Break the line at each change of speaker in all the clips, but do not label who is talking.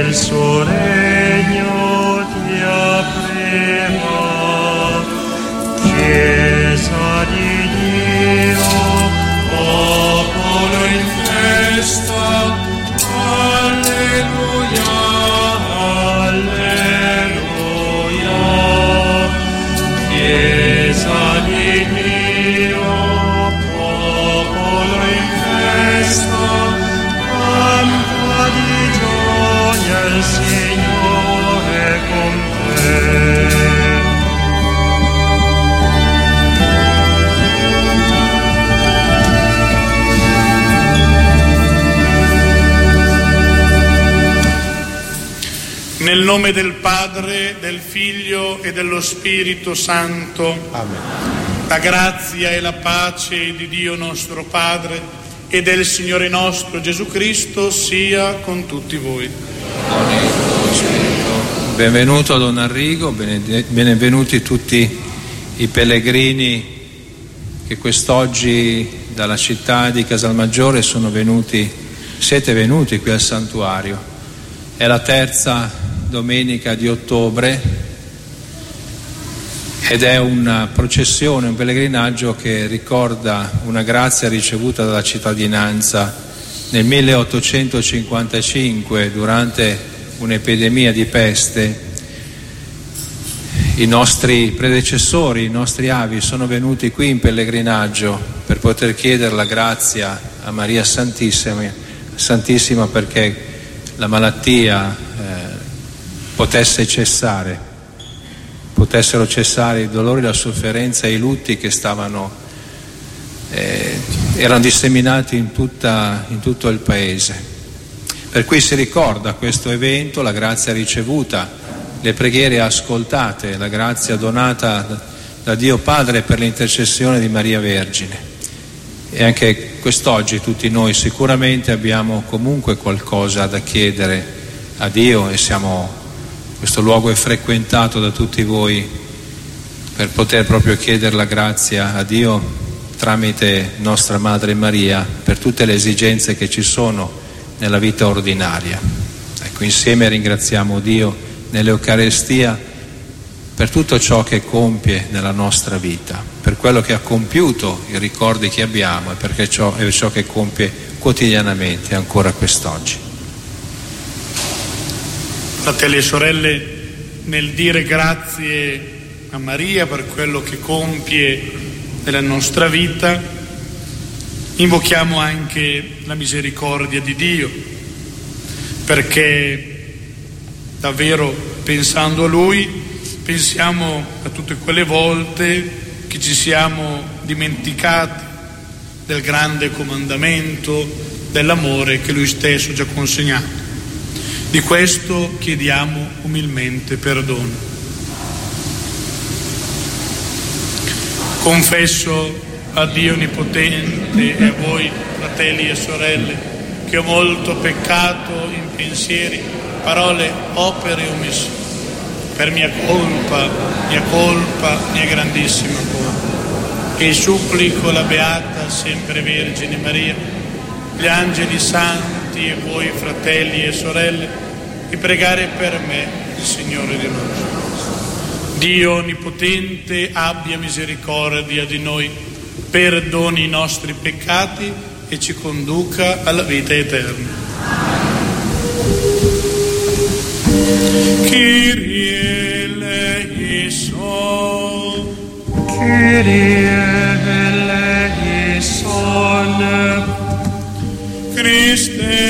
il suo regno ti aprirà. Chiesa di Dio, popolo in festa, alleluia, alleluia. Chiesa di Dio, popolo in festa, canta di gioia il Signore con te.
Nel nome del Padre, del Figlio e dello Spirito Santo.
Amen.
La grazia e la pace di Dio nostro Padre e del Signore nostro Gesù Cristo sia con tutti voi.
Benvenuto Don Arrigo, benvenuti tutti i pellegrini che quest'oggi dalla città di Casalmaggiore siete venuti qui al santuario. È la terza domenica di ottobre ed è una processione, un pellegrinaggio che ricorda una grazia ricevuta dalla cittadinanza nel 1855 durante un'epidemia di peste. I nostri predecessori, i nostri avi sono venuti qui in pellegrinaggio per poter chiedere la grazia a Maria Santissima perché la malattia potessero cessare i dolori, la sofferenza e i lutti che erano disseminati in tutto il paese. Per cui si ricorda questo evento, la grazia ricevuta, le preghiere ascoltate, la grazia donata da Dio Padre per l'intercessione di Maria Vergine. E anche quest'oggi tutti noi sicuramente abbiamo comunque qualcosa da chiedere a Dio e questo luogo è frequentato da tutti voi per poter proprio chiedere la grazia a Dio tramite nostra Madre Maria per tutte le esigenze che ci sono nella vita ordinaria. Ecco, insieme ringraziamo Dio nell'Eucarestia per tutto ciò che compie nella nostra vita, per quello che ha compiuto, i ricordi che abbiamo e perché ciò che compie quotidianamente ancora quest'oggi.
Fratelli e sorelle, nel dire grazie a Maria per quello che compie nella nostra vita, invochiamo anche la misericordia di Dio, perché davvero pensando a Lui, pensiamo a tutte quelle volte che ci siamo dimenticati del grande comandamento, dell'amore che Lui stesso ci ha consegnato. Di questo chiediamo umilmente perdono. Confesso a Dio Onnipotente e a voi, fratelli e sorelle, che ho molto peccato in pensieri, parole, opere e omissioni, per mia colpa, mia grandissima colpa. E supplico la Beata sempre Vergine Maria, gli angeli santi e voi fratelli e sorelle, di pregare per me il Signore Dio nostro. Dio Onnipotente abbia misericordia di noi, perdoni i nostri peccati e ci conduca alla vita eterna. Kyrie eleison,
Kyrie eleison,
Christe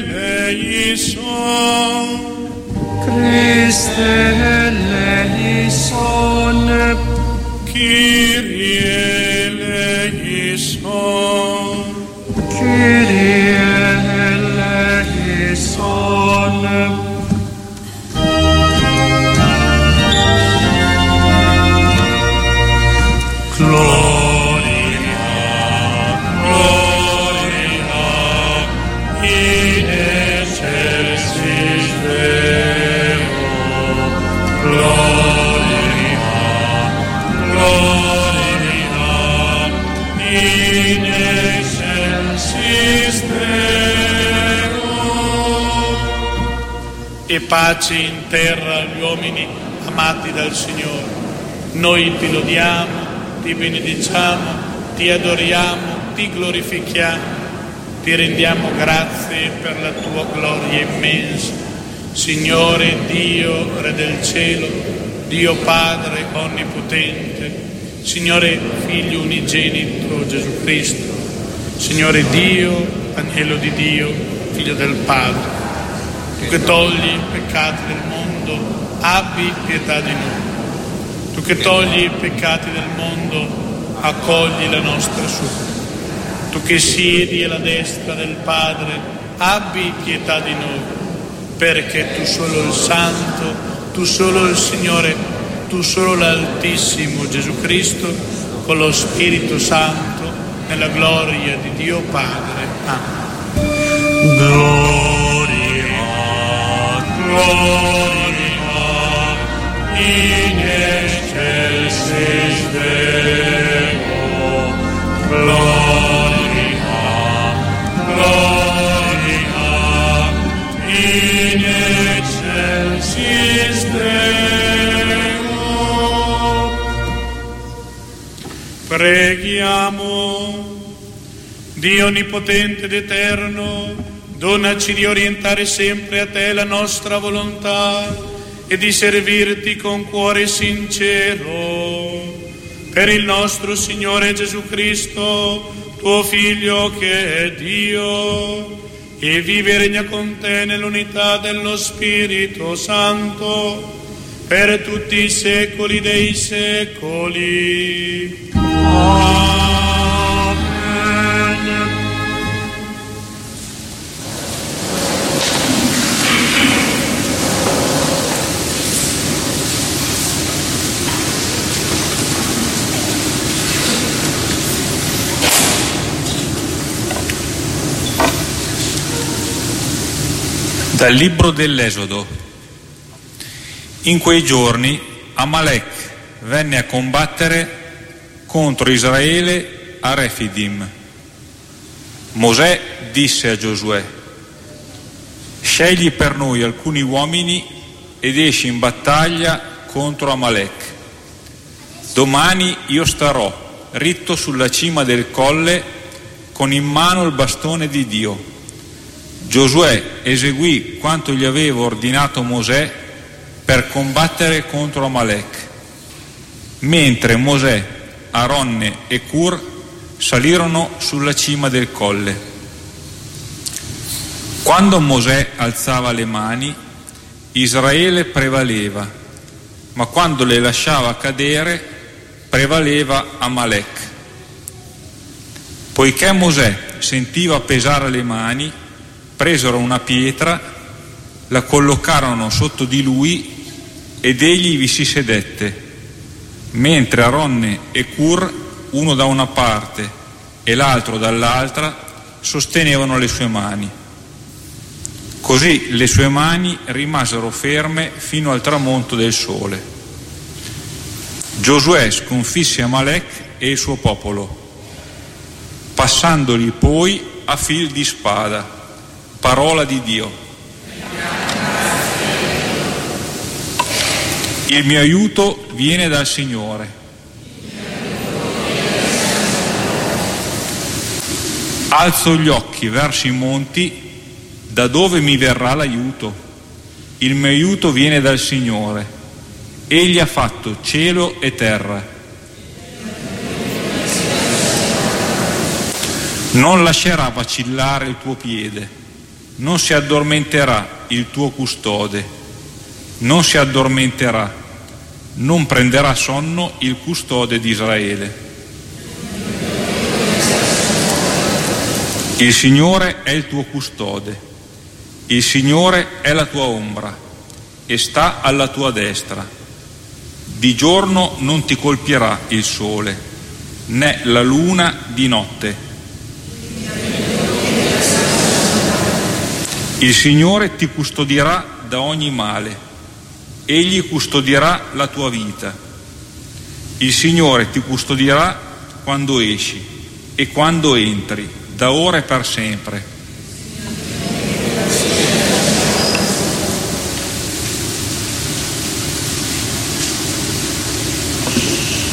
eleison,
Christe eleison,
Kyrie eleison,
Kyrie eleison.
in excelsis e pace in terra agli uomini amati dal Signore. Noi ti lodiamo, ti benediciamo, ti adoriamo, ti glorifichiamo, ti rendiamo grazie per la tua gloria immensa. Signore Dio, Re del cielo, Dio Padre onnipotente, Signore Figlio unigenito Gesù Cristo, Signore Dio, Agnello di Dio, Figlio del Padre, tu che togli i peccati del mondo, abbi pietà di noi. Tu che togli i peccati del mondo, accogli la nostra supplica. Tu che siedi alla destra del Padre, abbi pietà di noi, perché tu solo il Santo, tu solo il Signore, tu solo l'Altissimo Gesù Cristo, con lo Spirito Santo, nella gloria di Dio Padre. Amen.
Gloria in excelsis Deo, gloria in excelsis Deo.
Preghiamo. Dio onnipotente ed eterno, donaci di orientare sempre a te la nostra volontà e di servirti con cuore sincero. Per il nostro Signore Gesù Cristo, tuo Figlio che è Dio, e vive e regna con te nell'unità dello Spirito Santo, per tutti i secoli dei secoli. Amen.
Dal libro dell'Esodo. In quei giorni Amalek venne a combattere contro Israele a Refidim. Mosè disse a Giosuè: scegli per noi alcuni uomini ed esci in battaglia contro Amalek. Domani io starò ritto sulla cima del colle con in mano il bastone di Dio. Giosuè eseguì quanto gli aveva ordinato Mosè per combattere contro Amalek. Mentre Mosè, Aronne e Hur salirono sulla cima del colle. Quando Mosè alzava le mani, Israele prevaleva, ma quando le lasciava cadere, prevaleva Amalek. Poiché Mosè sentiva pesare le mani, presero una pietra, la collocarono sotto di lui ed egli vi si sedette, mentre Aronne e Hur, uno da una parte e l'altro dall'altra, sostenevano le sue mani. Così le sue mani rimasero ferme fino al tramonto del sole. Giosuè sconfisse Amalek e il suo popolo, passandoli poi a fil di spada. Parola di Dio. Il mio aiuto viene dal Signore. Alzo gli occhi verso i monti, da dove mi verrà l'aiuto? Il mio aiuto viene dal Signore. Egli ha fatto cielo e terra. Non lascerà vacillare il tuo piede. Non si addormenterà il tuo custode, non si addormenterà, non prenderà sonno il custode di Israele. Il Signore è il tuo custode, il Signore è la tua ombra e sta alla tua destra. Di giorno non ti colpirà il sole, né la luna di notte. Il Signore ti custodirà da ogni male, Egli custodirà la tua vita. Il Signore ti custodirà quando esci e quando entri, da ora e per sempre.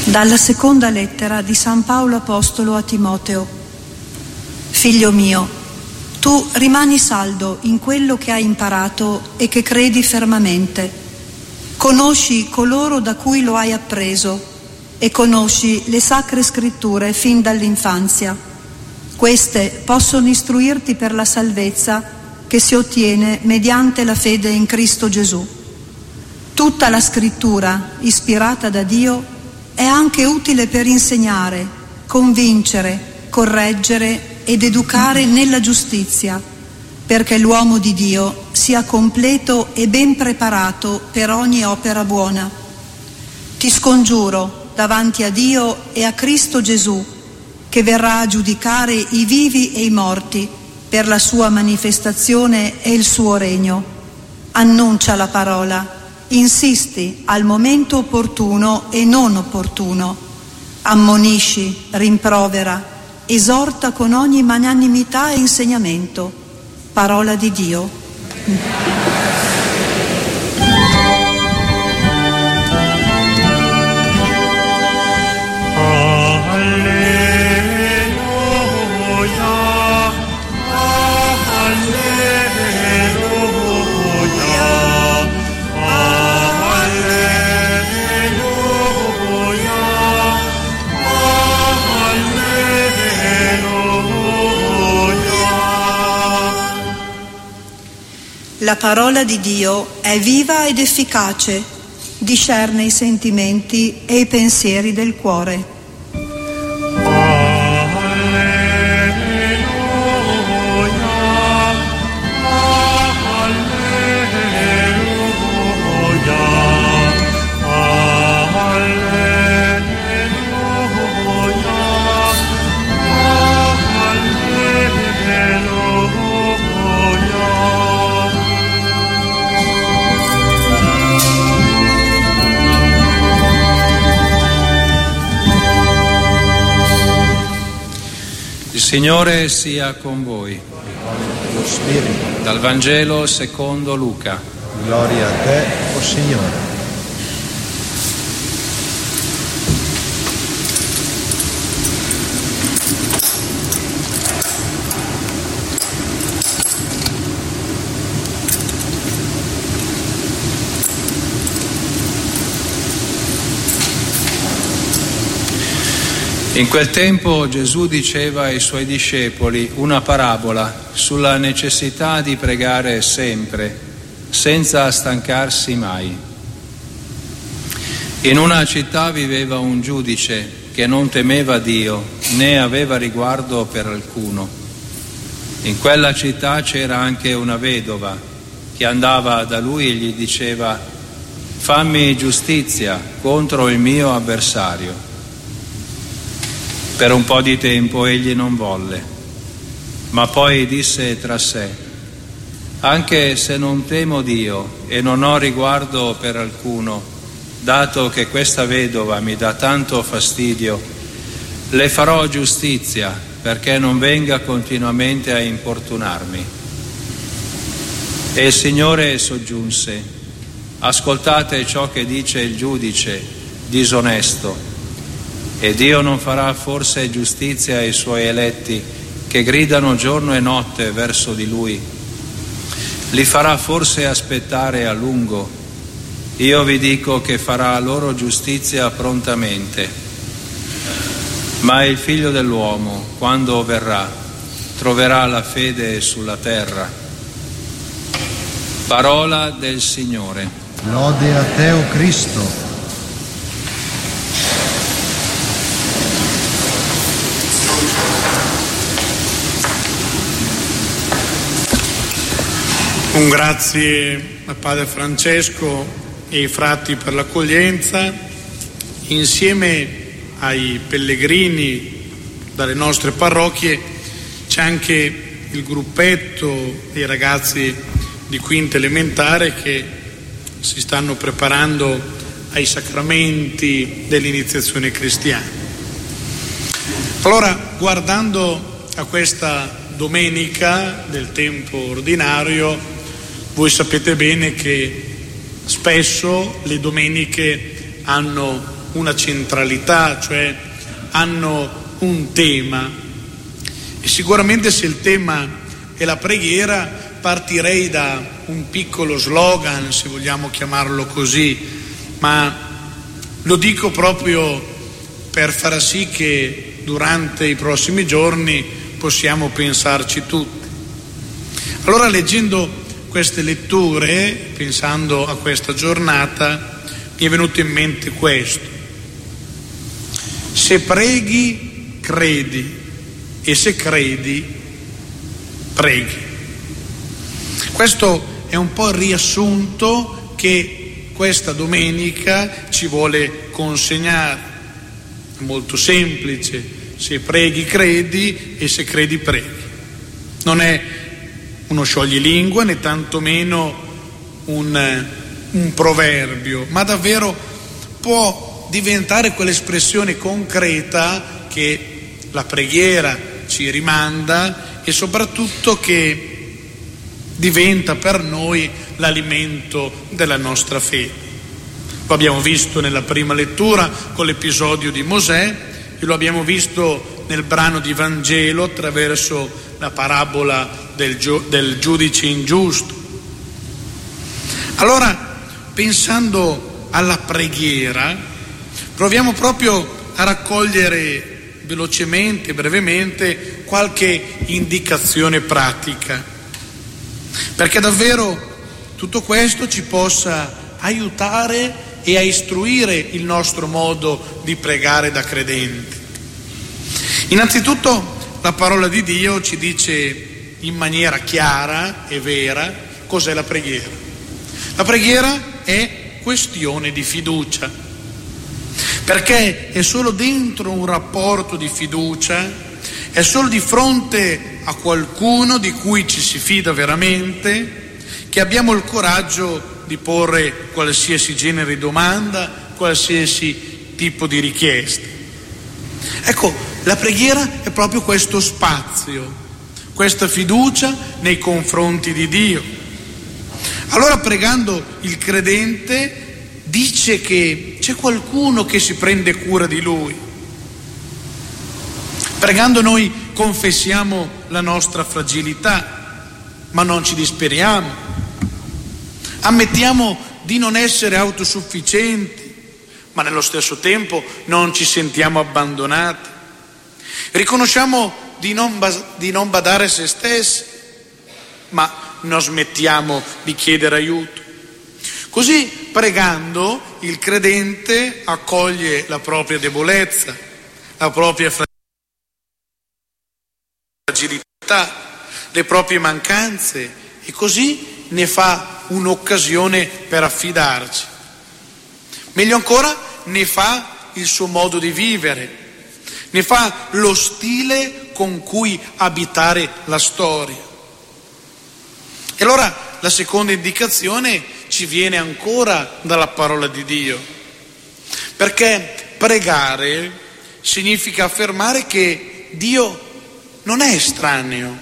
Dalla seconda lettera di San Paolo Apostolo a Timoteo. Figlio mio, tu rimani saldo in quello che hai imparato e che credi fermamente. Conosci coloro da cui lo hai appreso e conosci le sacre scritture fin dall'infanzia. Queste possono istruirti per la salvezza che si ottiene mediante la fede in Cristo Gesù. Tutta la scrittura, ispirata da Dio, è anche utile per insegnare, convincere, correggere ed educare nella giustizia, perché l'uomo di Dio sia completo e ben preparato per ogni opera buona. Ti scongiuro davanti a Dio e a Cristo Gesù, che verrà a giudicare i vivi e i morti per la sua manifestazione e il suo regno. Annuncia la parola, insisti al momento opportuno e non opportuno, ammonisci, rimprovera, esorta con ogni magnanimità e insegnamento. Parola di Dio. La parola di Dio è viva ed efficace, discerne i sentimenti e i pensieri del cuore.
Il Signore sia con voi.
Lo Spirito.
Dal Vangelo secondo Luca.
Gloria a te, o Signore.
In quel tempo Gesù diceva ai suoi discepoli una parabola sulla necessità di pregare sempre, senza stancarsi mai. In una città viveva un giudice che non temeva Dio né aveva riguardo per alcuno. In quella città c'era anche una vedova che andava da lui e gli diceva: fammi giustizia contro il mio avversario. Per un po' di tempo egli non volle, ma poi disse tra sé: anche se non temo Dio e non ho riguardo per alcuno, dato che questa vedova mi dà tanto fastidio, le farò giustizia perché non venga continuamente a importunarmi. E il Signore soggiunse: ascoltate ciò che dice il giudice disonesto. E Dio non farà forse giustizia ai suoi eletti che gridano giorno e notte verso di Lui? Li farà forse aspettare a lungo? Io vi dico che farà loro giustizia prontamente. Ma il Figlio dell'uomo, quando verrà, troverà la fede sulla terra. Parola del Signore.
Lode a te, o Cristo.
Un grazie a Padre Francesco e ai frati per l'accoglienza. Insieme ai pellegrini dalle nostre parrocchie c'è anche il gruppetto dei ragazzi di quinta elementare che si stanno preparando ai sacramenti dell'iniziazione cristiana. Allora, guardando a questa domenica del tempo ordinario, voi sapete bene che spesso le domeniche hanno una centralità, cioè hanno un tema. E sicuramente se il tema è la preghiera, partirei da un piccolo slogan, se vogliamo chiamarlo così, ma lo dico proprio per far sì che durante i prossimi giorni possiamo pensarci tutti. Allora, leggendo queste letture, pensando a questa giornata, mi è venuto in mente questo: se preghi, credi, e se credi, preghi. Questo è un po' il riassunto che questa domenica ci vuole consegnare. È molto semplice: se preghi, credi, e se credi, preghi. Non è uno scioglilingua, né tantomeno un proverbio, ma davvero può diventare quell'espressione concreta che la preghiera ci rimanda e soprattutto che diventa per noi l'alimento della nostra fede. Lo abbiamo visto nella prima lettura con l'episodio di Mosè e lo abbiamo visto nel brano di Vangelo attraverso la parabola del giudice ingiusto. Allora, pensando alla preghiera, proviamo proprio a raccogliere velocemente, brevemente, qualche indicazione pratica, perché davvero tutto questo ci possa aiutare e a istruire il nostro modo di pregare da credenti. Innanzitutto la parola di Dio ci dice in maniera chiara e vera cos'è la preghiera. La preghiera è questione di fiducia, perché è solo dentro un rapporto di fiducia, è solo di fronte a qualcuno di cui ci si fida veramente che abbiamo il coraggio di porre qualsiasi genere di domanda, qualsiasi tipo di richiesta. Ecco, la preghiera è proprio questo spazio, questa fiducia nei confronti di Dio. Allora, pregando, il credente dice che c'è qualcuno che si prende cura di lui. Pregando noi confessiamo la nostra fragilità, ma non ci disperiamo. Ammettiamo di non essere autosufficienti, ma nello stesso tempo non ci sentiamo abbandonati. Riconosciamo di non badare a se stessi, ma non smettiamo di chiedere aiuto. Così, pregando, il credente accoglie la propria debolezza, la propria fragilità, le proprie mancanze, e così ne fa un'occasione per affidarci. Meglio ancora, ne fa il suo modo di vivere, ne fa lo stile con cui abitare la storia. E allora la seconda indicazione ci viene ancora dalla parola di Dio, perché pregare significa affermare che Dio non è estraneo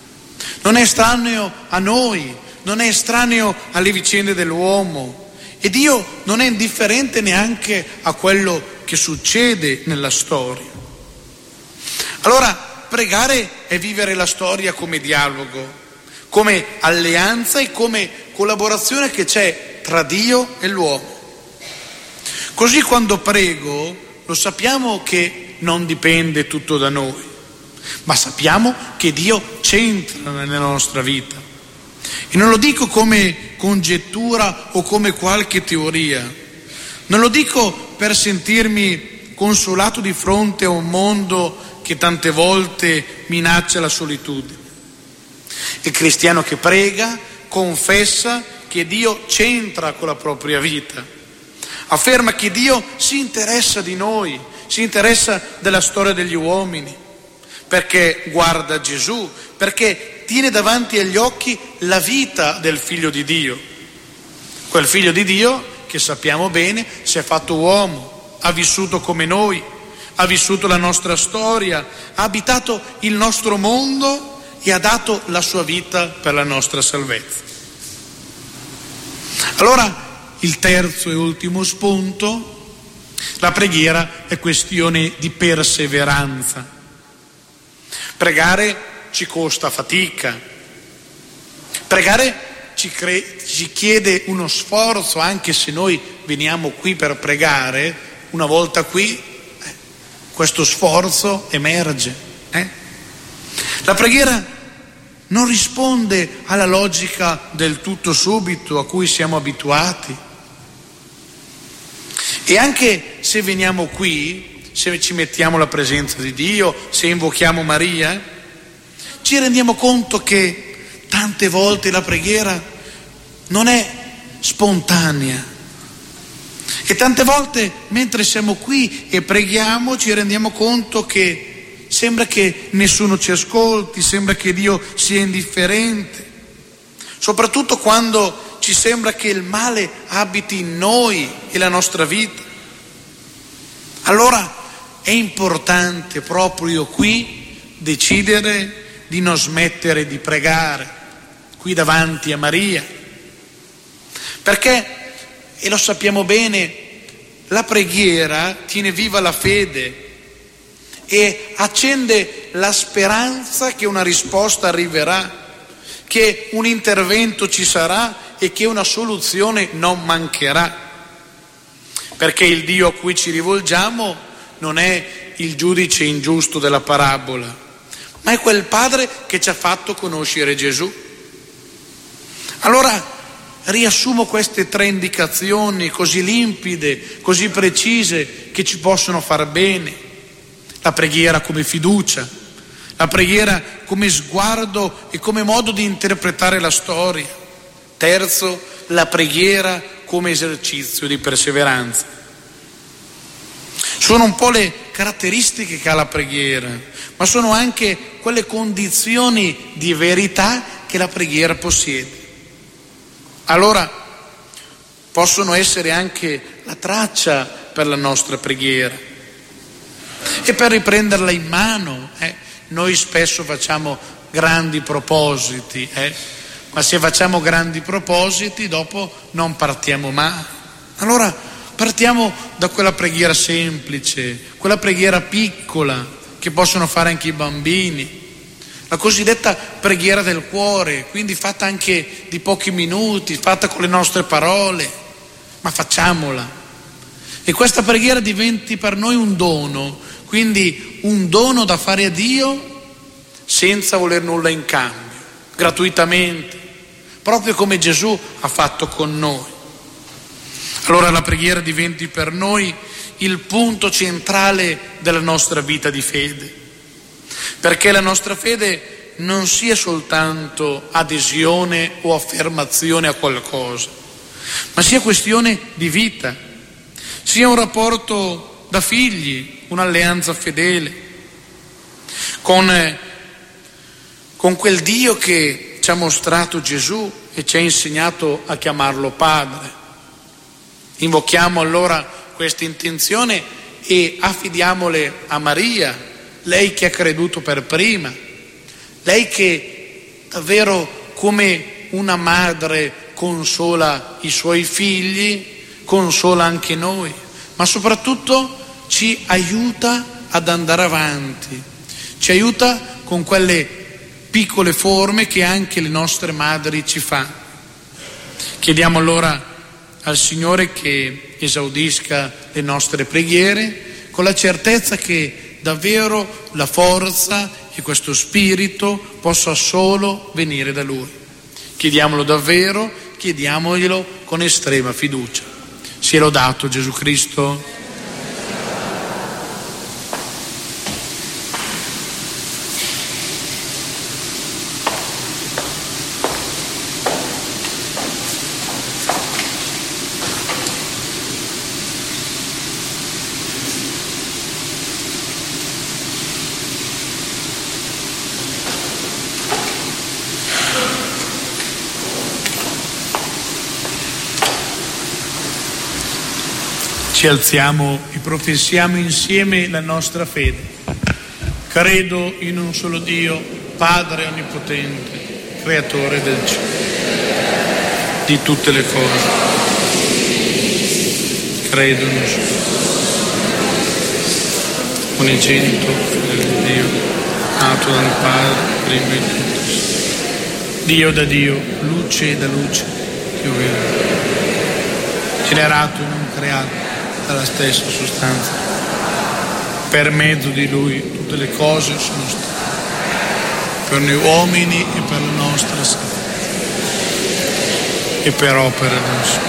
a noi, non è estraneo alle vicende dell'uomo, e Dio non è indifferente neanche a quello che succede nella storia. Allora, pregare è vivere la storia come dialogo, come alleanza e come collaborazione che c'è tra Dio e l'uomo. Così quando prego, lo sappiamo che non dipende tutto da noi, ma sappiamo che Dio c'entra nella nostra vita. E non lo dico come congettura o come qualche teoria, non lo dico per sentirmi consolato di fronte a un mondo che tante volte minaccia la solitudine. Il cristiano che prega confessa che Dio c'entra con la propria vita, afferma che Dio si interessa di noi, si interessa della storia degli uomini, perché guarda Gesù, perché tiene davanti agli occhi la vita del Figlio di Dio, quel Figlio di Dio che sappiamo bene si è fatto uomo, ha vissuto come noi, ha vissuto la nostra storia, ha abitato il nostro mondo e ha dato la sua vita per la nostra salvezza. Allora, il terzo e ultimo spunto La preghiera è questione di perseveranza. Pregare ci costa fatica. Pregare ci chiede uno sforzo, anche se noi veniamo qui per pregare, una volta qui questo sforzo emerge. La preghiera non risponde alla logica del tutto subito a cui siamo abituati. E anche se veniamo qui, se ci mettiamo alla presenza di Dio, se invochiamo Maria, ci rendiamo conto che tante volte la preghiera non è spontanea. E tante volte mentre siamo qui e preghiamo ci rendiamo conto che sembra che nessuno ci ascolti, sembra che Dio sia indifferente, soprattutto quando ci sembra che il male abiti in noi e la nostra vita. Allora è importante proprio qui decidere di non smettere di pregare, qui davanti a Maria, perché, e lo sappiamo bene, la preghiera tiene viva la fede e accende la speranza che una risposta arriverà, che un intervento ci sarà e che una soluzione non mancherà. Perché il Dio a cui ci rivolgiamo non è il giudice ingiusto della parabola, ma è quel Padre che ci ha fatto conoscere Gesù. Allora riassumo queste 3 indicazioni così limpide, così precise, che ci possono far bene. La preghiera come fiducia, la preghiera come sguardo e come modo di interpretare la storia. Terzo, la preghiera come esercizio di perseveranza. Sono un po' le caratteristiche che ha la preghiera, ma sono anche quelle condizioni di verità che la preghiera possiede. Allora possono essere anche la traccia per la nostra preghiera. E per riprenderla in mano, noi spesso facciamo grandi propositi, ma se facciamo grandi propositi dopo non partiamo mai. Allora partiamo da quella preghiera semplice, quella preghiera piccola che possono fare anche i bambini, la cosiddetta preghiera del cuore, quindi fatta anche di pochi minuti, fatta con le nostre parole, ma facciamola. E questa preghiera diventi per noi un dono, quindi un dono da fare a Dio senza voler nulla in cambio, gratuitamente, proprio come Gesù ha fatto con noi. Allora la preghiera diventi per noi il punto centrale della nostra vita di fede, perché la nostra fede non sia soltanto adesione o affermazione a qualcosa, ma sia questione di vita, sia un rapporto da figli, un'alleanza fedele con quel Dio che ci ha mostrato Gesù e ci ha insegnato a chiamarlo Padre. Invochiamo allora questa intenzione e affidiamole a Maria, lei che ha creduto per prima, lei che davvero come una madre consola i suoi figli, consola anche noi, ma soprattutto ci aiuta ad andare avanti, ci aiuta con quelle piccole forme che anche le nostre madri ci fanno. Chiediamo allora al Signore che esaudisca le nostre preghiere con la certezza che davvero la forza e questo spirito possa solo venire da Lui. Chiediamolo davvero, chiediamoglielo con estrema fiducia. Sia lodato Gesù Cristo. Ci alziamo e professiamo insieme la nostra fede. Credo in un solo Dio, Padre onnipotente, creatore del cielo, di tutte le cose. credo nel suo unigenito Figlio di Dio, nato dal Padre, prima di tutti. Dio da Dio, luce da luce, che io vedo, generato e non creato dalla stessa sostanza. Per mezzo di Lui tutte le cose sono state, per noi uomini e per la nostra salvezza, e per opera del Suo.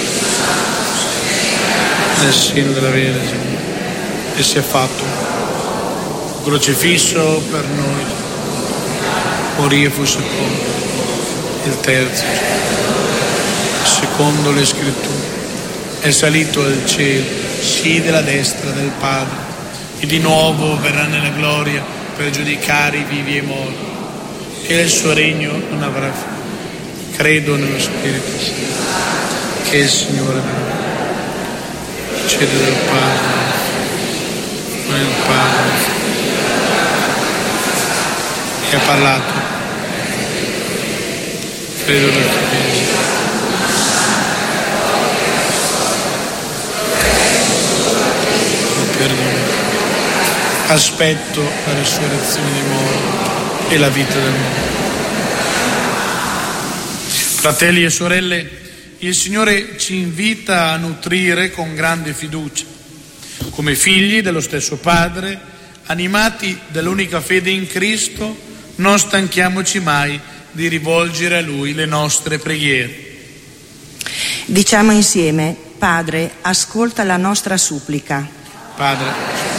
Nel seno della Vergine, e si è fatto crocifisso per noi, morì e fu sepolto il terzo giorno, secondo le Scritture, è salito al cielo, siede alla destra del Padre, e di nuovo verrà nella gloria per giudicare i vivi e i morti, e nel suo regno non avrà fine. Credo nello Spirito Santo, che è il Signore di noi, procede dal Padre, ma il Padre, e ha parlato. Credo nel Figlio. Perdono. Aspetto la risurrezione dei morti e la vita del mondo. Fratelli e sorelle, il Signore ci invita a nutrire con grande fiducia, come figli dello stesso Padre, animati dall'unica fede in Cristo, non stanchiamoci mai di rivolgere a Lui le nostre preghiere.
Diciamo insieme: Padre, ascolta la nostra supplica.
Padre,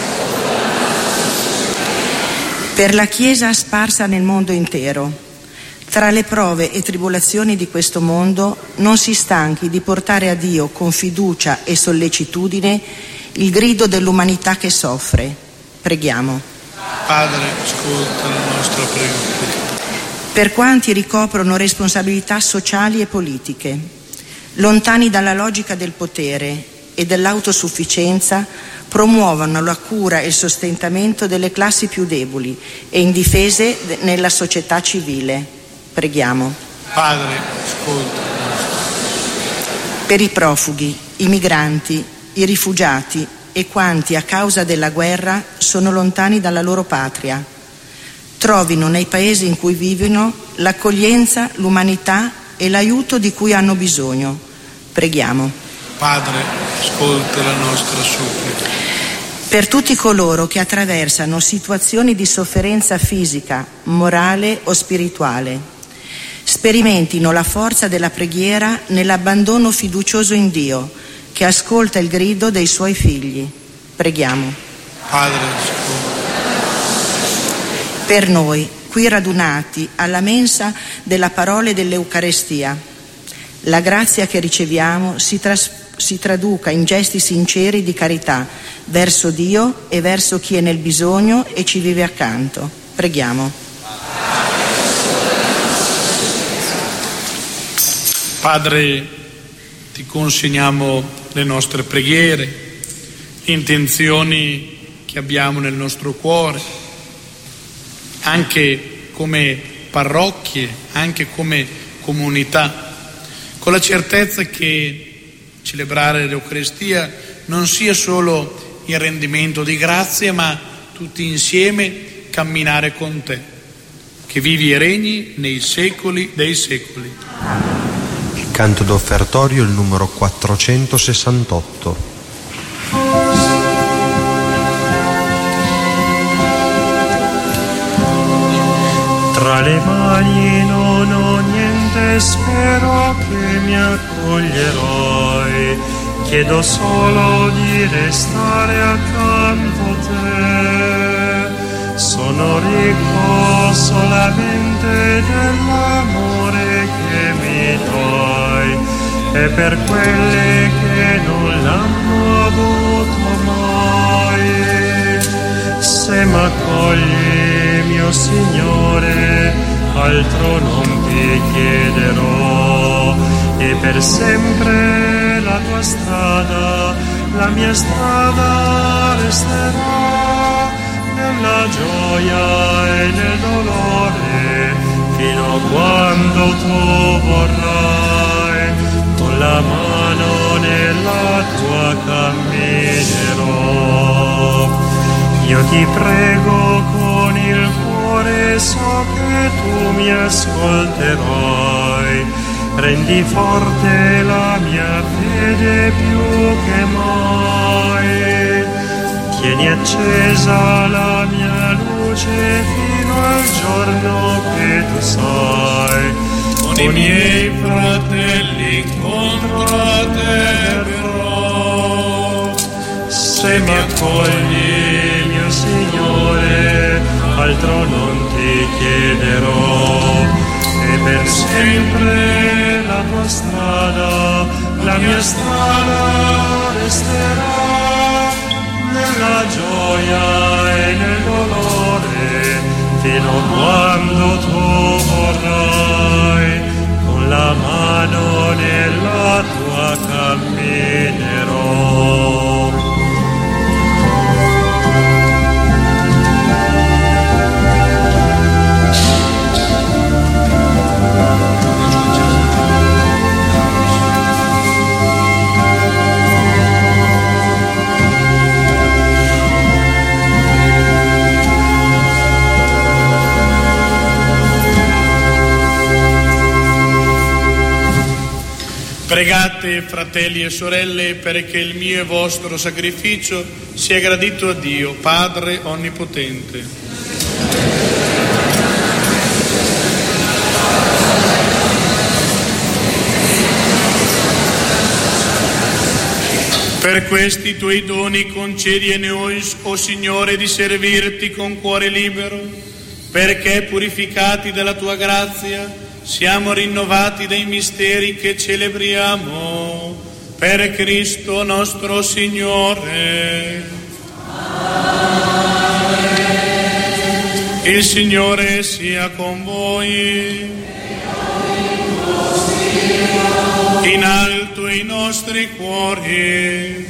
per la Chiesa sparsa nel mondo intero, tra le prove e tribolazioni di questo mondo, non si stanchi di portare a Dio con fiducia e sollecitudine il grido dell'umanità che soffre. Preghiamo.
Padre, ascolta la nostra preghiera.
Per quanti ricoprono responsabilità sociali e politiche, lontani dalla logica del potere e dell'autosufficienza, promuovono la cura e il sostentamento delle classi più deboli e indifese nella società civile. Preghiamo.
Padre, ascolta.
Per i profughi, i migranti, i rifugiati e quanti a causa della guerra sono lontani dalla loro patria, trovino nei paesi in cui vivono l'accoglienza, l'umanità e l'aiuto di cui hanno bisogno. Preghiamo.
Padre, ascolta la nostra supplica.
Per tutti coloro che attraversano situazioni di sofferenza fisica, morale o spirituale, sperimentino la forza della preghiera nell'abbandono fiducioso in Dio, che ascolta il grido dei suoi figli. Preghiamo.
Padre, ascolta.
Per noi, qui radunati alla mensa della parola e dell'Eucarestia, la grazia che riceviamo si traduca in gesti sinceri di carità verso Dio e verso chi è nel bisogno e ci vive accanto. Preghiamo.
Padre, ti consegniamo le nostre preghiere, le intenzioni che abbiamo nel nostro cuore, anche come parrocchie, anche come comunità, con la certezza che celebrare l'Eucaristia non sia solo il rendimento di grazie, ma tutti insieme camminare con te, che vivi e regni nei secoli dei secoli.
Canto d'offertorio il numero 468.
Tra le mani non ho niente, spero che mi accoglierai. Chiedo solo di restare accanto a te. Sono ricco solamente dell'amore che mi dai, e per quelle che non l'hanno avuto mai. Se m'accogli, mio Signore, altro non ti chiederò, e per sempre la tua strada, la mia strada resterà, nella gioia e nel dolore, fino a quando tu vorrai, con la mano nel nella tua camminerò. Io ti prego con il cuore, so che tu mi ascolterai. Rendi forte la mia fede più che mai. Tieni accesa la mia luce fino al giorno che tu sai.
Con i miei fratelli contro te verrò.
Se mi accogli, mio Signore, altro non ti chiederò. E per sempre la tua strada, la mia strada resterà, nella gioia e nel dolore, fino a quando tu vorrai. Con la mano nella tua camminerò.
Pregate, fratelli e sorelle, perché il mio e vostro sacrificio sia gradito a Dio, Padre Onnipotente. Per questi tuoi doni concedi a noi, o Signore, di servirti con cuore libero, perché purificati dalla tua grazia siamo rinnovati dai misteri che celebriamo, per Cristo nostro Signore. Amen. Il Signore sia con voi. In alto i nostri cuori.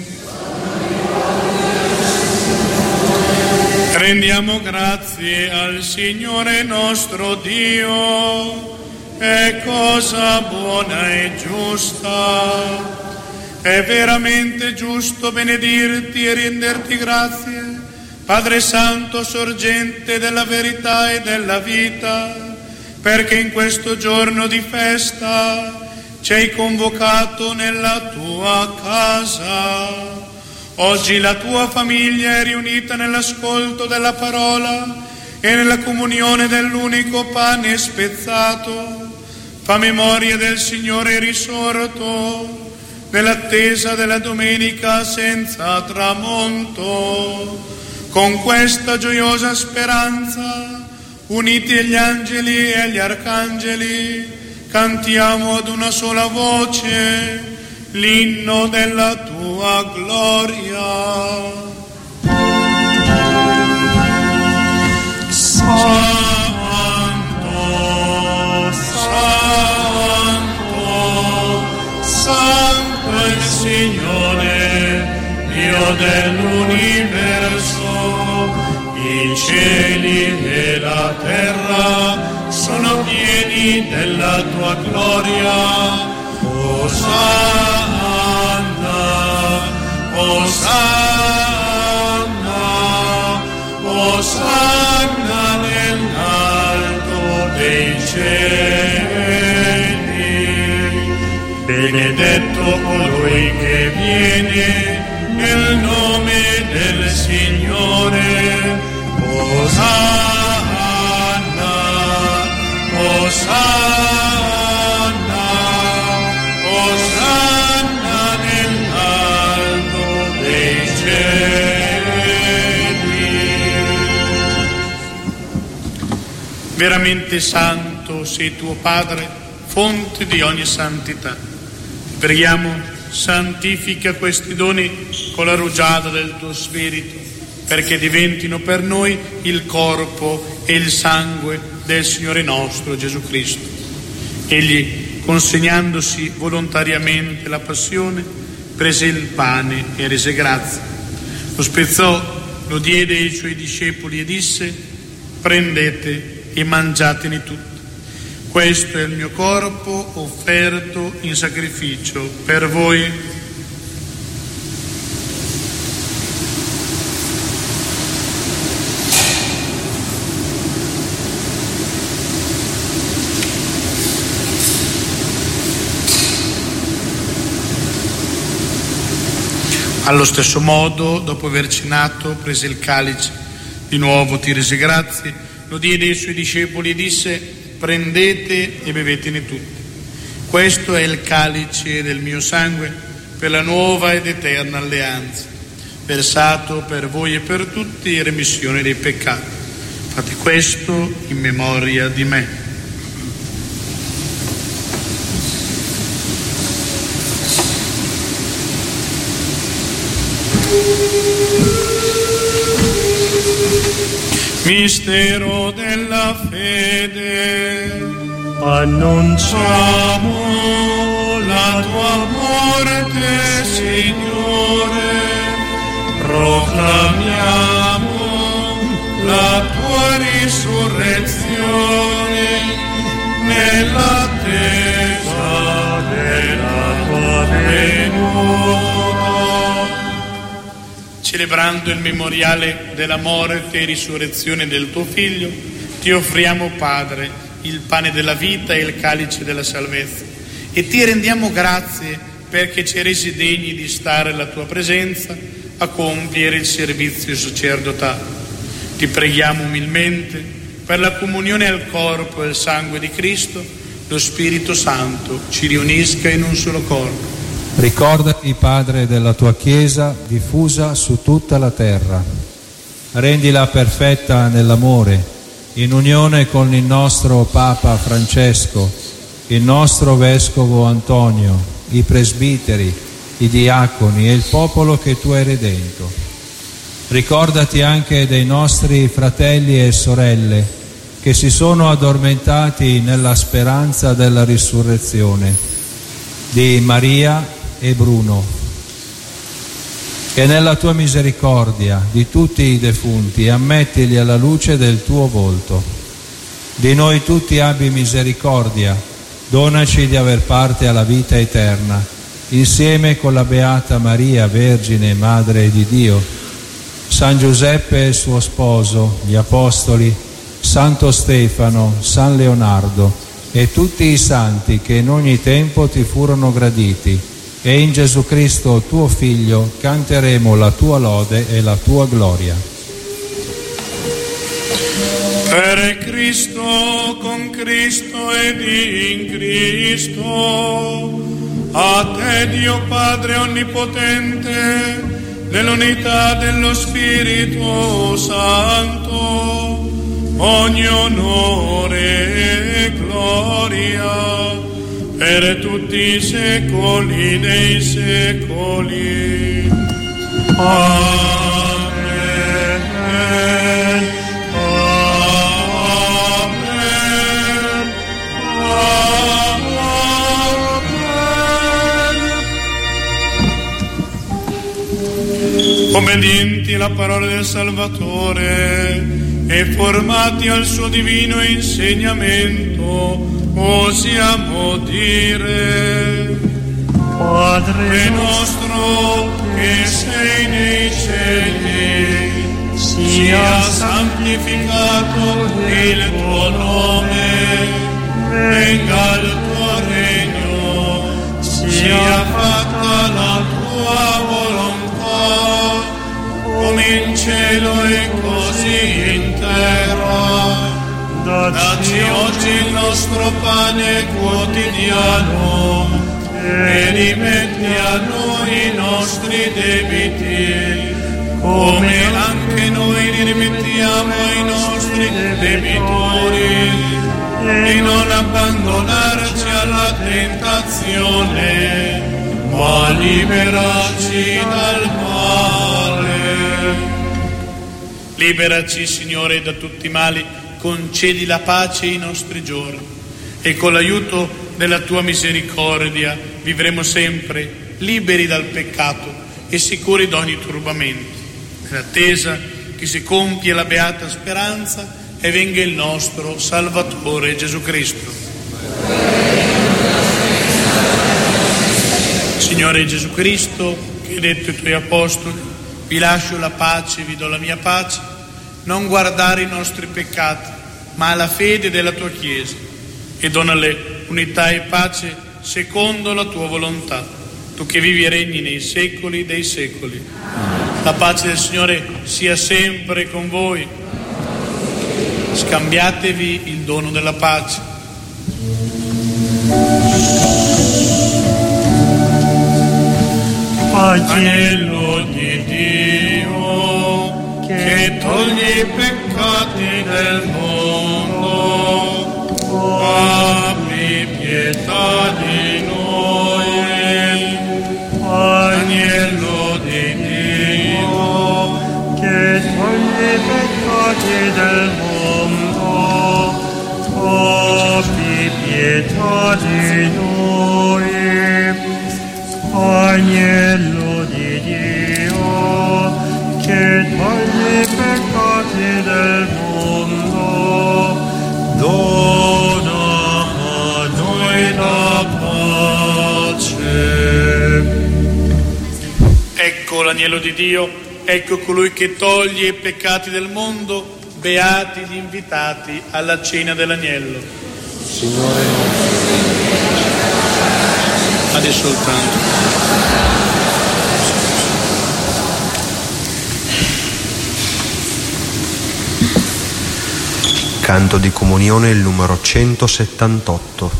Rendiamo grazie al Signore nostro Dio. È cosa buona e giusta, è veramente giusto benedirti e renderti grazie, Padre Santo, sorgente della verità e della vita, perché in questo giorno di festa ci hai convocato nella tua casa. Oggi la tua famiglia è riunita nell'ascolto della parola e nella comunione dell'unico pane spezzato. Fa memoria del Signore risorto, nell'attesa della domenica senza tramonto. Con questa gioiosa speranza, uniti agli angeli e agli arcangeli, cantiamo ad una sola voce l'inno della tua gloria. Santo è il Signore, Dio dell'universo, i cieli e la terra sono pieni della tua gloria. Osanna, Osanna, Osanna nell'alto dei cieli. Benedetto colui che viene nel nome del Signore. Osanna, Osanna, Osanna nell'alto dei cieli. Veramente santo sei tuo Padre, fonte di ogni santità. Preghiamo, santifica questi doni con la rugiada del tuo Spirito, perché diventino per noi il corpo e il sangue del Signore nostro Gesù Cristo. Egli, consegnandosi volontariamente la passione, prese il pane e rese grazie. Lo spezzò, lo diede ai suoi discepoli e disse: prendete e mangiatene tutti. Questo è il mio corpo offerto in sacrificio per voi. Allo stesso modo, dopo aver cenato, prese il calice, di nuovo ti rese grazie, lo diede ai suoi discepoli e disse: prendete e bevetene tutti. Questo è il calice del mio sangue per la nuova ed eterna alleanza, versato per voi e per tutti in remissione dei peccati. Fate questo in memoria di me. Mistero della fede, annunciamo la tua morte, Signore, proclamiamo la tua risurrezione nell'attesa della tua venuta. Celebrando il memoriale della morte e risurrezione del tuo Figlio, ti offriamo, Padre, il pane della vita e il calice della salvezza, e ti rendiamo grazie perché ci hai resi degni di stare alla tua presenza a compiere il servizio sacerdotale. Ti preghiamo umilmente per la comunione al corpo e al sangue di Cristo, lo Spirito Santo ci riunisca in un solo corpo.
Ricordati, Padre, della tua Chiesa diffusa su tutta la terra. Rendila perfetta nell'amore, in unione con il nostro Papa Francesco, il nostro Vescovo Antonio, i presbiteri, i diaconi e il popolo che tu hai redento. Ricordati anche dei nostri fratelli e sorelle che si sono addormentati nella speranza della risurrezione, di Maria e Bruno, che nella tua misericordia di tutti i defunti ammettili alla luce del tuo volto. Di noi tutti abbi misericordia, donaci di aver parte alla vita eterna, insieme con la Beata Maria, Vergine, Madre di Dio, San Giuseppe e suo sposo, gli Apostoli, Santo Stefano, San Leonardo e tutti i santi che in ogni tempo ti furono graditi, e in Gesù Cristo tuo Figlio canteremo la tua lode e la tua gloria.
Per Cristo, con Cristo ed in Cristo, a te Dio Padre Onnipotente, nell'unità dello Spirito Santo, ogni onore e gloria per tutti i secoli dei secoli. Amen. Amen. Amen. Obbedienti alla parola del Salvatore e formati al suo divino insegnamento, osiamo dire: Padre nostro che sei nei cieli, sia santificato il tuo nome, venga il tuo regno, sia fatta la tua volontà, come in cielo e così in terra. Dacci oggi il nostro pane quotidiano e rimetti a noi i nostri debiti, come anche noi li rimettiamo ai nostri debitori, e non abbandonarci alla tentazione, ma liberaci dal male. Liberaci, Signore, da tutti i mali, concedi la pace ai nostri giorni, e con l'aiuto della tua misericordia vivremo sempre liberi dal peccato e sicuri da ogni turbamento, nell'attesa che si compia la beata speranza e venga il nostro Salvatore Gesù Cristo. Signore Gesù Cristo, che hai detto ai tuoi apostoli: vi lascio la pace, vi do la mia pace, non guardare i nostri peccati, ma la fede della tua Chiesa, e donale unità e pace secondo la tua volontà. tu che vivi e regni nei secoli dei secoli. La pace del Signore sia sempre con voi. Scambiatevi il dono della pace.
Agnello di Dio, che toglie i peccati del mondo, abbi pietà di noi. Agnello di Dio, che toglie i peccati del mondo, abbi pietà di noi. Agnello di Dio, che toglie i peccati del mondo, dona a noi la pace.
Ecco l'agnello di Dio, ecco colui che toglie i peccati del mondo. Beati gli invitati alla cena dell'agnello.
Signore, adesso soltanto.
Canto di comunione il numero 178.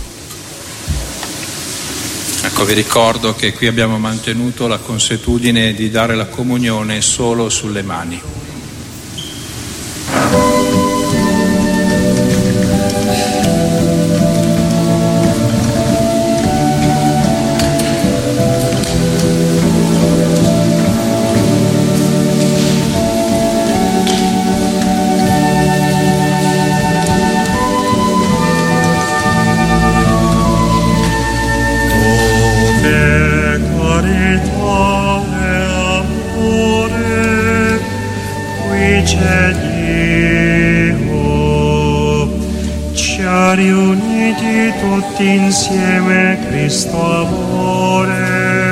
Ecco, vi ricordo che qui abbiamo mantenuto la consuetudine di dare la comunione solo sulle mani.
C'è Dio, ci ha riuniti tutti insieme Cristo amore,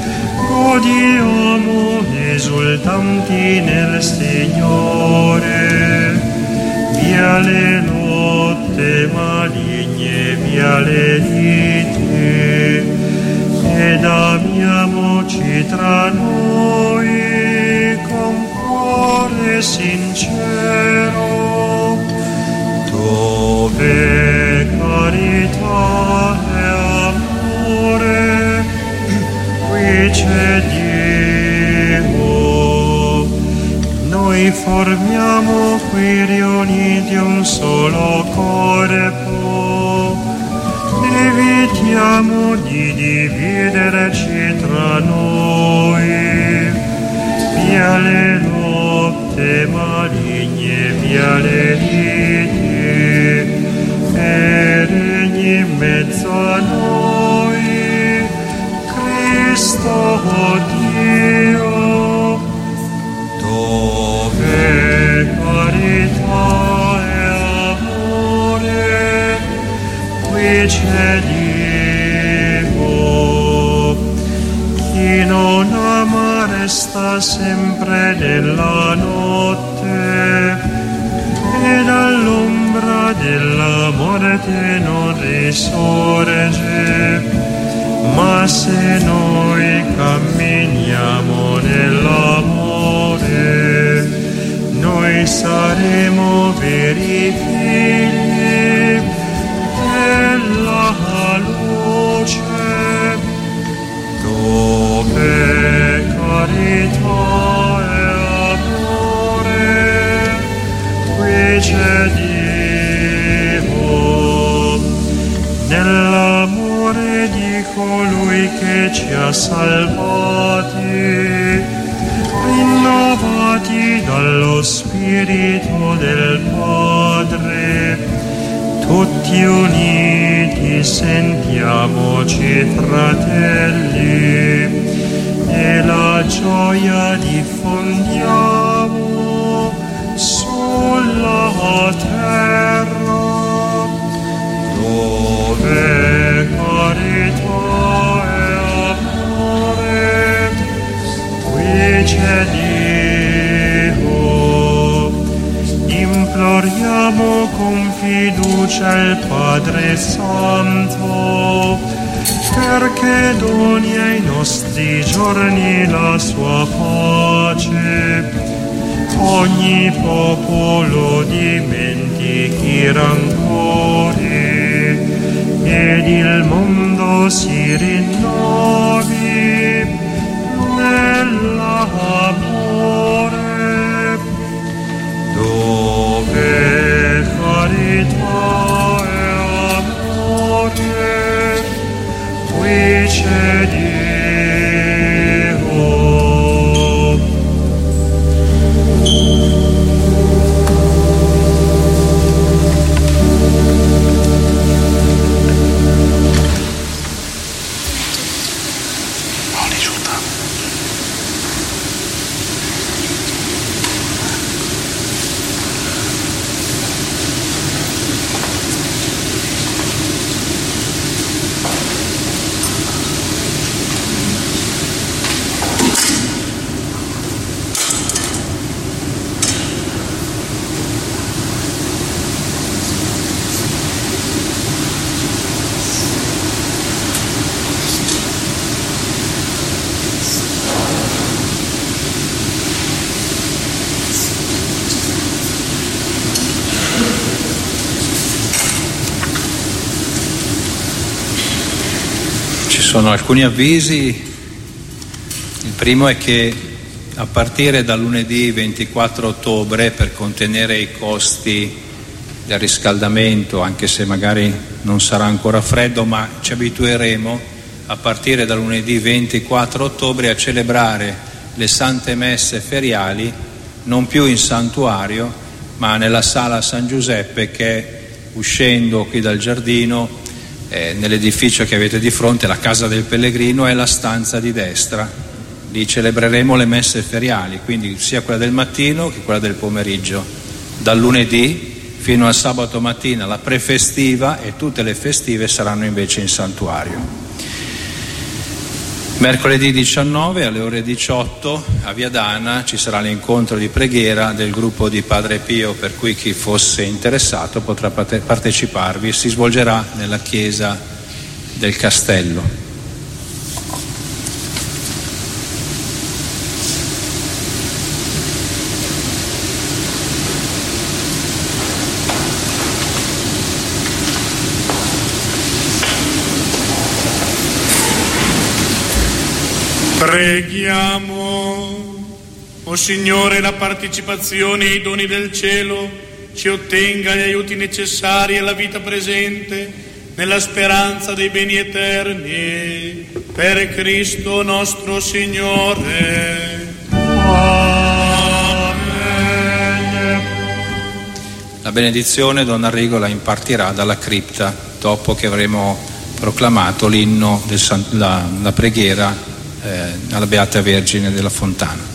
godiamo esultanti nel Signore, via le lotte maligne, via le liti, ed amiamoci tra noi con cuore sincero, dove carità e amore, qui c'è Dio. Noi formiamo qui riuniti un solo corpo, evitiamo di dividerci tra noi, via le lotte maligne, via le liti, e regni in mezzo a noi, Cristo Dio, dove carità e amore, qui c'è Dio. Chi non ama resta sempre nella notte, e dall'ombra della morte non risorge. Ma se noi camminiamo nell'amore, noi saremo veri figli della luce, dove carità e amore, qui c'è Dio. Nell'amore di colui che ci ha salvati, rinnovati dallo Spirito del Padre, tutti uniti sentiamoci fratelli, e la gioia diffondiamo sulla terra, dove carità e amore, qui c'è Dio. Imploriamo con fiducia il Padre Santo, perché doni ai nostri giorni la sua pace. Ogni popolo dimentichi i rancori ed il mondo si rinnovi nell'amore, dove carità e amore qui c'è Dio.
Sono alcuni avvisi. Il primo è che a partire da lunedì 24 ottobre, per contenere i costi del riscaldamento, anche se magari non sarà ancora freddo, ma ci abitueremo a partire da lunedì 24 ottobre a celebrare le sante messe feriali non più in santuario, ma nella sala San Giuseppe, che uscendo qui dal giardino, nell'edificio che avete di fronte, la Casa del Pellegrino, è la stanza di destra. Lì celebreremo le messe feriali, quindi sia quella del mattino che quella del pomeriggio, dal lunedì fino al sabato mattina la prefestiva, e tutte le festive saranno invece in santuario. Mercoledì 19 alle ore 18 a Via Dana ci sarà l'incontro di preghiera del gruppo di Padre Pio, per cui chi fosse interessato potrà parteciparvi. Si svolgerà nella chiesa del Castello.
Preghiamo. O Signore, la partecipazione ai doni del cielo ci ottenga gli aiuti necessari alla vita presente, nella speranza dei beni eterni, per Cristo nostro Signore. Amen.
La benedizione Don Arrigo la impartirà dalla cripta, dopo che avremo proclamato l'inno, la preghiera alla Beata Vergine della Fontana.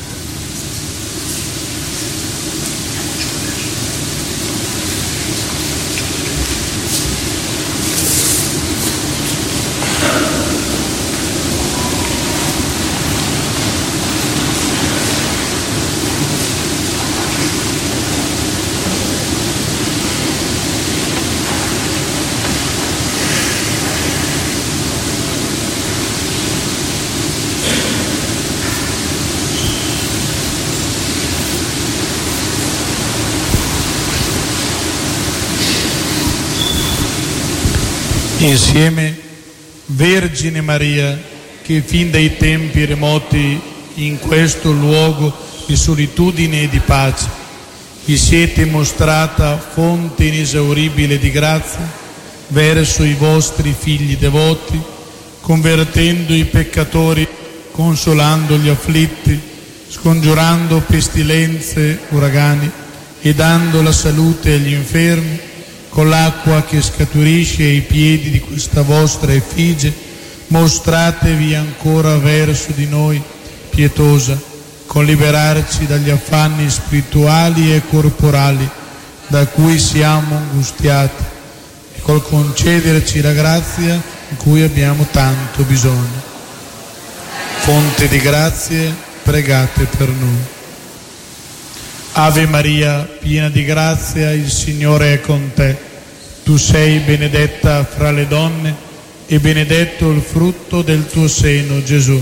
Insieme, Vergine Maria, che fin dai tempi remoti in questo luogo di solitudine e di pace vi siete mostrata fonte inesauribile di grazia verso i vostri figli devoti, convertendo i peccatori, consolando gli afflitti, scongiurando pestilenze, uragani e dando la salute agli infermi. Con l'acqua che scaturisce ai piedi di questa vostra effigie, mostratevi ancora verso di noi pietosa, con liberarci dagli affanni spirituali e corporali da cui siamo angustiati, e col concederci la grazia di cui abbiamo tanto bisogno. Fonte di grazie, pregate per noi. Ave Maria, piena di grazia, il Signore è con te. Tu sei benedetta fra le donne e benedetto il frutto del tuo seno, Gesù.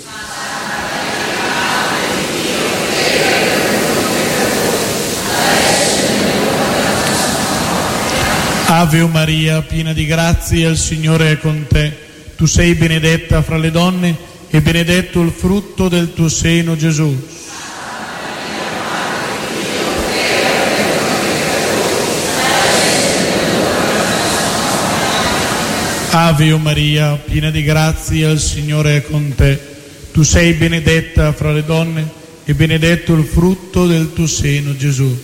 Ave Maria, piena di grazia, il Signore è con te. Tu sei benedetta fra le donne e benedetto il frutto del tuo seno, Gesù. Ave Maria, piena di grazia, il Signore è con te. Tu sei benedetta fra le donne e benedetto il frutto del tuo seno, Gesù.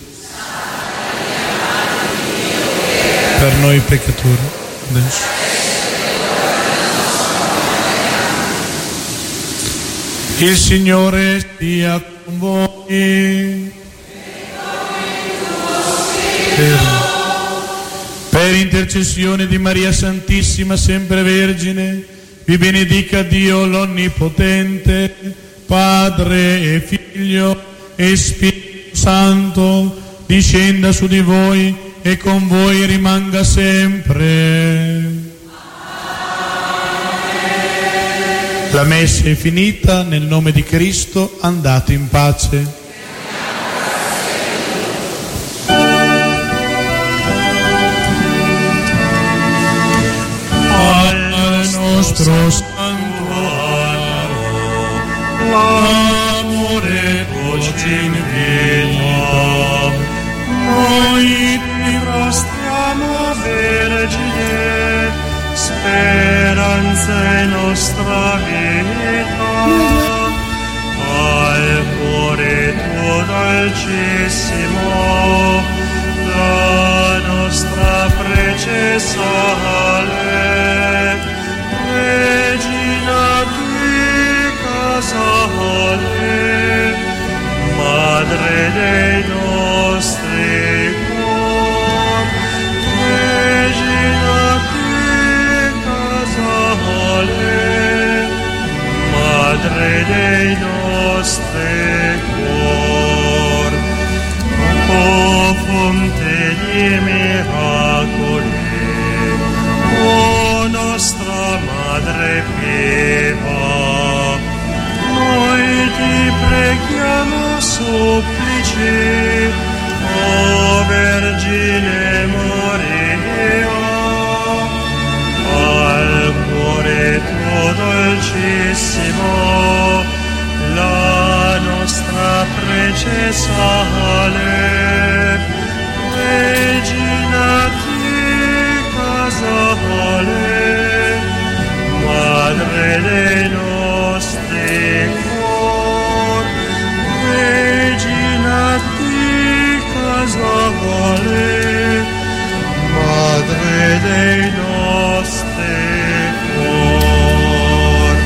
Per noi peccatori, adesso. Il Signore sia con voi. Per intercessione di Maria Santissima, sempre Vergine, vi benedica Dio l'Onnipotente, Padre e Figlio e Spirito Santo, discenda su di voi e con voi rimanga sempre. La messa è finita, nel nome di Cristo andate in pace. Al nostro santuario, l'amore ci invita, noi ti prostiamo, Vergine, speranza e nostra vita, al cuore tuo dolcissimo, la nostra prece sale, Regina di casale, Madre dei nostri cuori, Regina di casale, Madre dei nostri cuori, o fonte di miracoli, o nostra Madre pieva, noi ti preghiamo supplici, o Vergine Maria, al cuore tuo dolcissimo, la nostra prece sale, Regina di casale, Madre dei nostri cuori, Regina di casale, Madre dei nostri cuori.